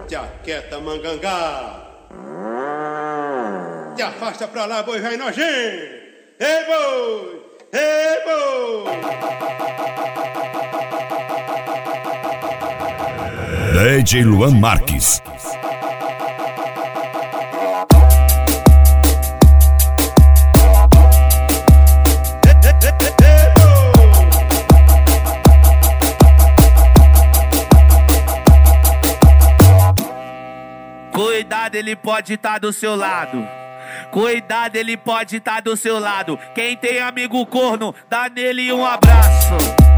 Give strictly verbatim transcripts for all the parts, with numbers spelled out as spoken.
Te aquieta, mangangá. Te afasta pra lá, boi vai nojento. Ei, boi! Ei, boi! D J Luan Marques. Cuidado, ele pode estar do seu lado. Cuidado, ele pode estar do seu lado. Quem tem amigo corno, dá nele um abraço.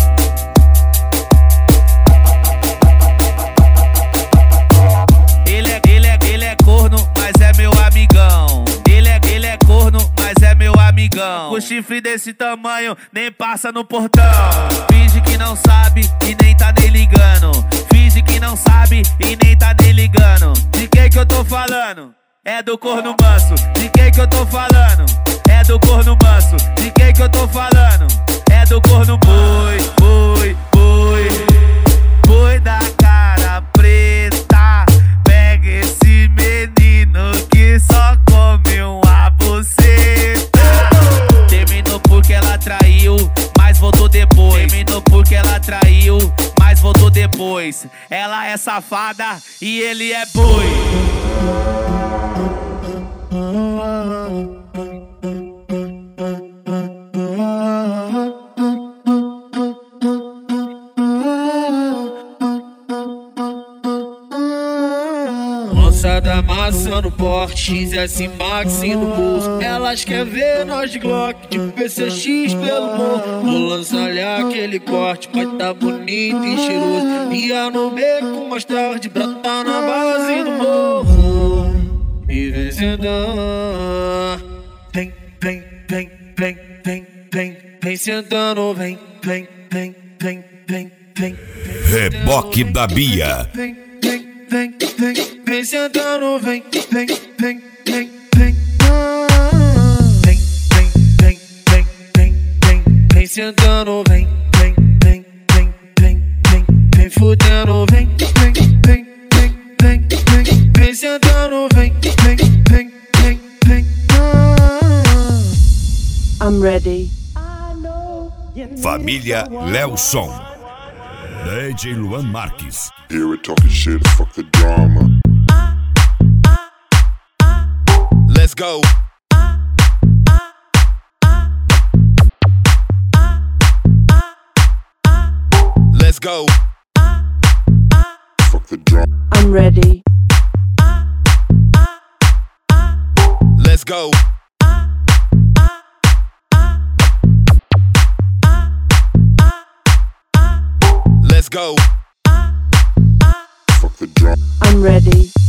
Ele é, ele é, ele é corno, mas é meu amigão. Ele é, ele é corno, mas é meu amigão. Com chifre desse tamanho, nem passa no portão. Finge que não sabe e nem tá nem ligando. Finge que não sabe e nem tá nem ligando. De quem que eu tô falando? É do corno manso. De quem que eu tô falando? É do corno manso. De quem que eu tô falando? É do corno boi, boi, boi. Boi da cara preta. Pega esse menino que só come uma buceta. Terminou porque ela traiu, mas voltou depois. Terminou porque ela traiu, mas voltou depois. Ela é safada e ele é boi. Moçada massa no porte, X S Max no bolso. Elas querem ver nós de Glock, de P C X pelo morro. Vou lançar-lhe aquele corte, mas tá bonito e cheiroso. Ia no beco mais tarde, brotar na base do morro. E vem sentando, vem, vem, vem, vem, vem, vem, vem sentando, vem, vem, vem, vem, vem, vem. Reboque da Bia. Vem, vem, vem, vem, vem sentando, vem, vem, vem, vem, vem. Vem, vem, vem, vem, vem, vem, vem sentando, vem, vem, vem, vem, vem, vem, vem fudendo, vem, vem, vem, vem, vem, vem, vem sentando, vem, vem, vem, vem, vem. I'm ready. Família Lelson. D J Luan Marques. Here we're talking shit, fuck the drama. Let's go. Let's go. Fuck the drama. I'm ready. Let's go. Let's go. Fuck the drama. I'm ready.